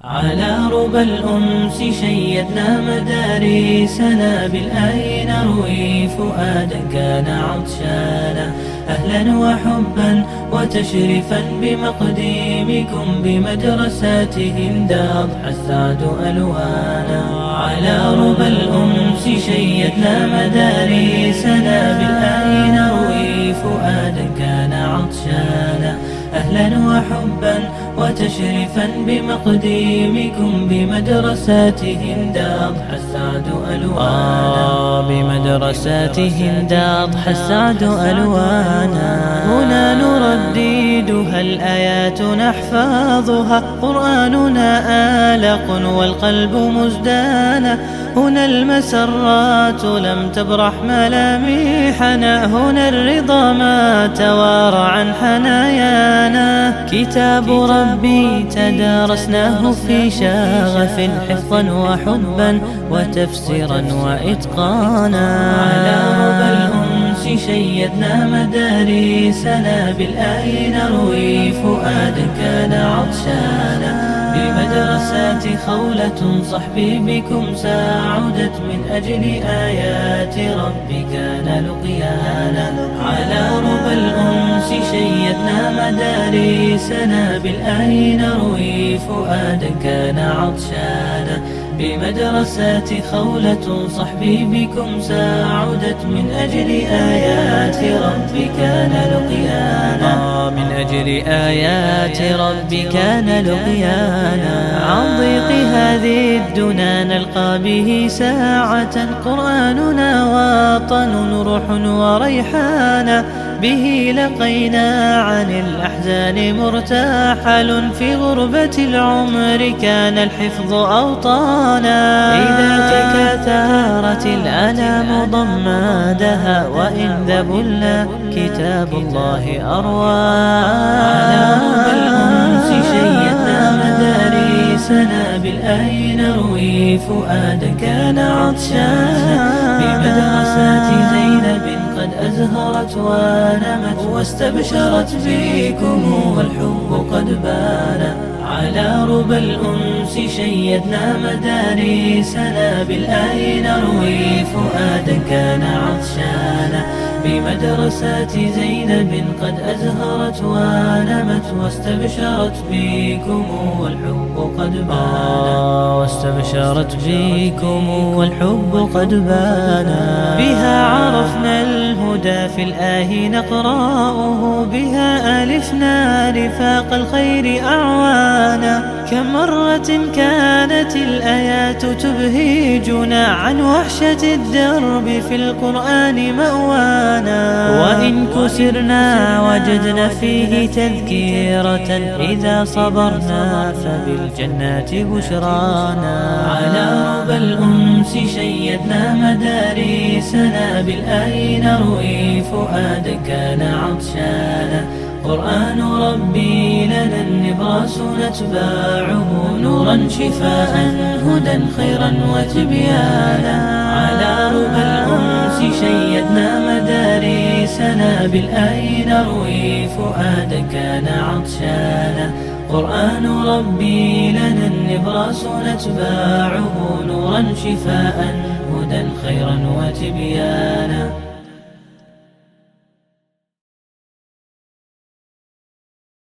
على ربى الأنس شيدنا مدارسنا بالآي نروي فؤادا كان عطشانا أهلا وحبا وتشريفا بمقديمكم بمدرسات هند أضحى السعد ألوانا. على ربى الأنس شيدنا مدارسنا بالآي نروي فؤادا كان عطشانا أهلا وحبا وتشريفا بمقديمكم بمدرسات هند أضحى السعد ألوانا. بمدرسات هند أضحى السعد ألوانا. هنا نرددها الآيات نحفظها قرآننا آلق والقلب مزدانا. هنا المسرات لم تبرح ملامحنا هنا الرضا ما توارى عن حنايانا. كتاب ربي تدارسناه في شغف حفظا وحبا وتفسيرا وإتقانا. على ربى الأنس شيدنا مدارسنا بالآي نروي فؤادا كان عطشانا. بمدرسات خولة صحبي بكم ساعدت من أجل آيات ربي كان لقيانا. على ربى الأنس شيدنا مدارسنا بالآي نروي فؤادا كان عطشانا. بمدرسات خولة صحبي بكم ساعدت من أجل آيات ربي كان لقيانا. من أجل آيات ربي كان لقيانا. عن ضيق هذه الدنا نلقى به ساعة قرآننا وطن روح وريحانا. به لقينا عن الأحزان مرتحل في غربة العمر كان الحفظ أوطانا. إذا تكاثرت الآلام ضمادها وإن ذبلنا كتاب الله أروانا. على ربى الأنس شيدنا مدارسنا بالآي نروي فؤادا كان عطشانا. بمدرسات زينب قد أزهرت ونمت واستبشرت بكم والحب قد بان. على ربى الأنس شيدنا مدارسنا بالآي نروي فؤادا كان عطشانا. بمدرسات زينب قد أزهرت ونمت واستبشرت بكم والحب قد بان. واستبشرت بكم والحب قد بان. بها عرفنا الهدى في الآه نقرأه بها ألفنا رفاق الخير أعوانا. كم مرة كانت الآيات تبهجنا عن وحشة الدرب في القرآن مأوانا. وإن كسرنا وجدنا فيه تذكيرة إذا صبرنا فبالجنات بشرانا. على ربى الأنس شيدنا مدارسنا بالآي نروي فؤادا كان عطشانا. قرآن ربي لنا النبراس نتباعه نورا شفاء هدى خيرا وتبيانا. على ربى الأنس شيدنا مدارسنا بالآي نروي فؤادا كان عطشانا. قرآن ربي لنا النبراس نتباعه نورا شفاء هدى خيرا وتبيانا.